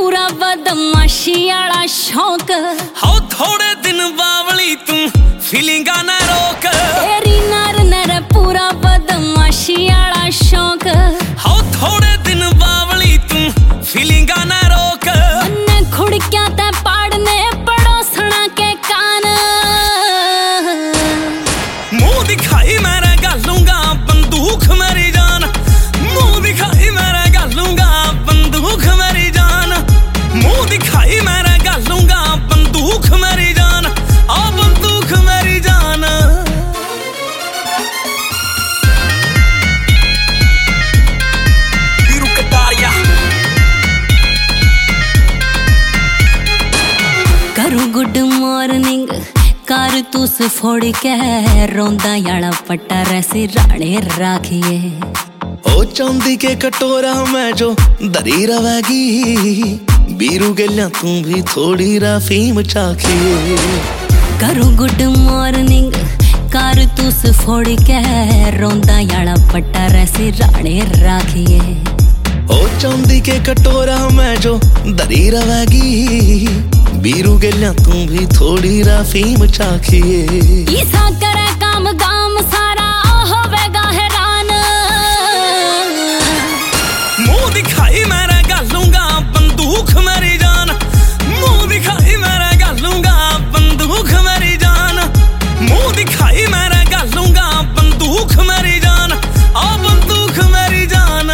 पूरा बदमाशी आला शौक। हो थोड़े दिन बावली तू फीलिंगा ना रोक। तेरी नर नर पूरा बदमाशी आला शौक। हो थोड़े दिन बावली तू फीलिंगा ना रोक। मन्ने खुड़क्या ते पाड़ने पड़ोसना के कान। मुंह दिखाई मेरे गालूंगा बंदूक मेरी जान। मुंह दिखाई मेरे गालूंगा बंदूक मेरी जान। मुंह दिखाई मेरे गालूंगा बंदूक मेरी जान। आ बंदूक मेरी जान। करूं गुड मॉर्निंग कारतूस फोड़ के रोंदा याला पट्टा रैसी राणे राखिए। ओ चांदी के कटोरा में जो दरी रवेगी बीरू गलिया तू भी थोड़ी रफीम चाखिए। करूं गुड मॉर्निंग कारतूस फोड़ के रोंदा याला पट्टा रैसी राणे राखिए। ओ चांदी के कटोरा में जो दरी रवेगी बीरू गलिया तू भी थोड़ी रफीम चाखिए। ईसा करे काम गाम सारा होवेगा हैरान। मुंह दिखाई मेरे गालूंगा बंदूक मेरी जान। मुंह दिखाई मेरे गालूंगा बंदूक मेरी जान। मुंह दिखाई मेरे गालूंगा बंदूक मेरी जान। आ बंदूक मेरी जान।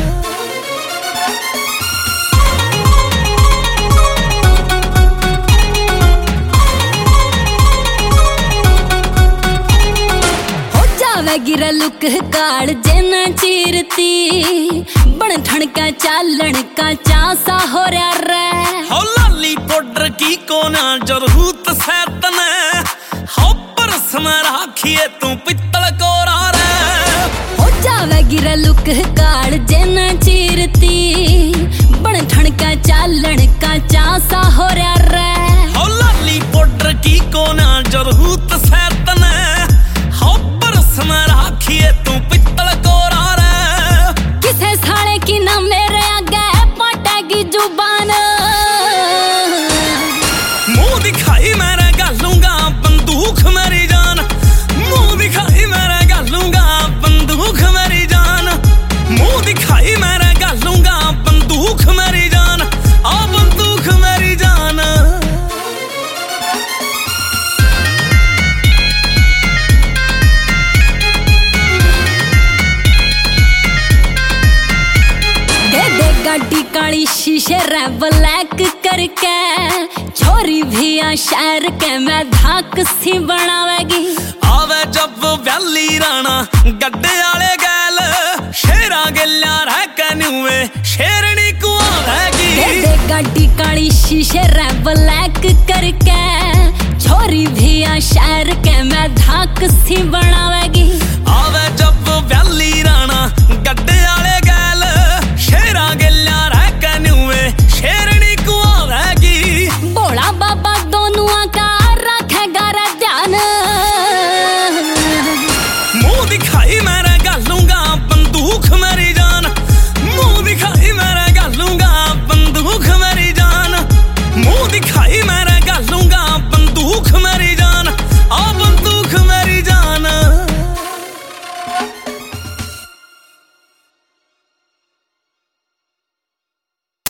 गिरा लुक काल जेना चीरती बन ठणका चालन का चासा हो रहा रे। हो लाली पाउडर की कोना जरूरत सैतन हो परस में राखिए तू पित्तल कोरा रे। हो जावे गिरा लुक काल जेना चीरती बन ठणका चालन का चासा हो रहा रे। हो लाली पाउडर की कोना जरूरत सैतन हो परस में राखिए तू पित्तल कोरा रे। किसे साले की ना मेरे आगे पटेगी जुबान। मुंह दिखाई मेरे गालूंगा बंदूक मेरी जान। मुंह दिखाई मेरे गालूंगा बंदूक मेरी जान। मुंह दिखाई मेरे गालूंगा बंदूक मेरी जान। आ बंदूक मेरी जान। गाड़ी काली शीशे रे ब्लैक करके छोरी भी आ शहर के मैं धाक सी बनावेगी। आवे जब वैली राणा गड्डे आले गैल शेरा गलिया रह कनुए शेरनी को आवेगी। गाड़ी काली शीशे रे ब्लैक करके छोरी भी आ शहर के मैं धाक सी बनावेगी।